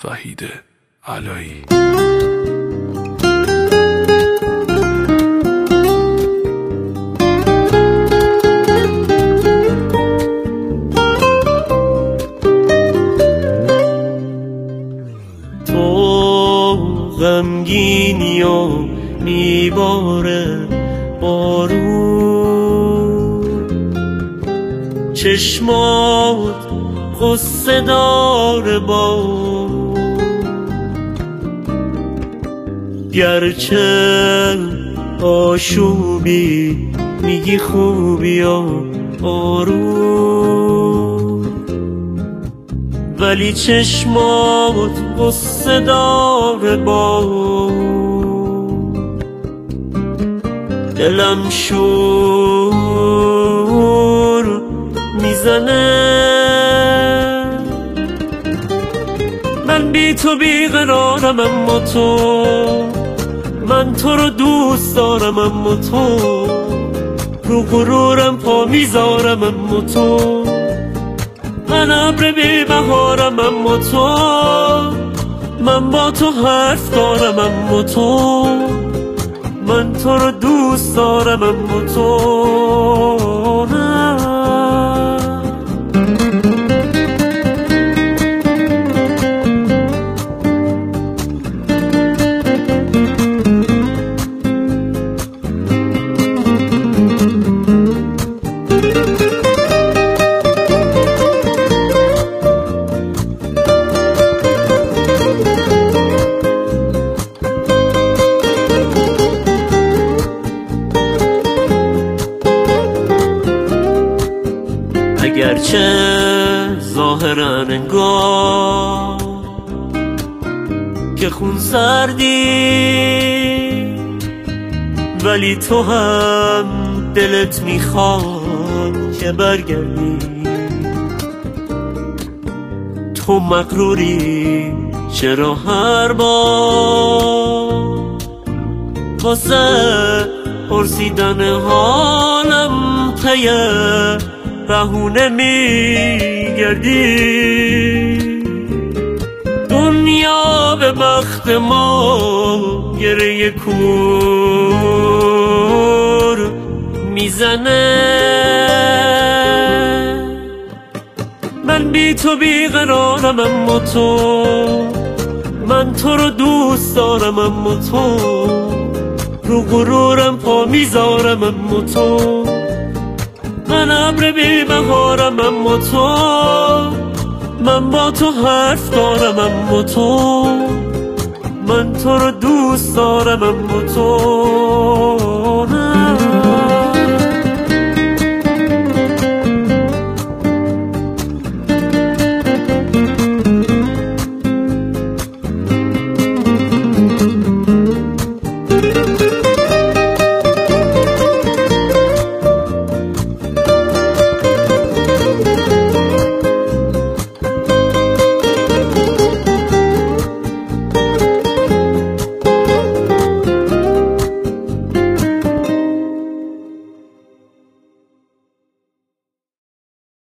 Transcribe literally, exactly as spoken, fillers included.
وحید علایی. تو غمگینی و میباره بارون، چشمات قصه داره با گرچه آشوبی میگی خوبی و آروم، ولی چشمات قصه داره با دلم شور میزنه. من بی تو بیقرارم اما تو، من تو رو دوست دارم اما تو رو غرورم پا میذارم اما تو، من ابر بی بهارم اما تو، من با تو حرف دارم اما تو، من تو رو دوست دارم اما تو نه. اگرچه ظاهرا انگار که خون سردی، ولی تو هم دلت میخواد که برگردی. تو مغروری چرا هر بار واسه پرسیدن حالم تیه بهونه میگردی؟ دنیا به بخت ما گره کور میزنه. من بی تو بیقرارم اما تو، من تو رو دوست دارم اما تو رو غرورم پا میذارم اما تو، من ابر بی بهارم اما تو، من با تو حرف دارم اما تو، من تو رو دوست دارم اما تو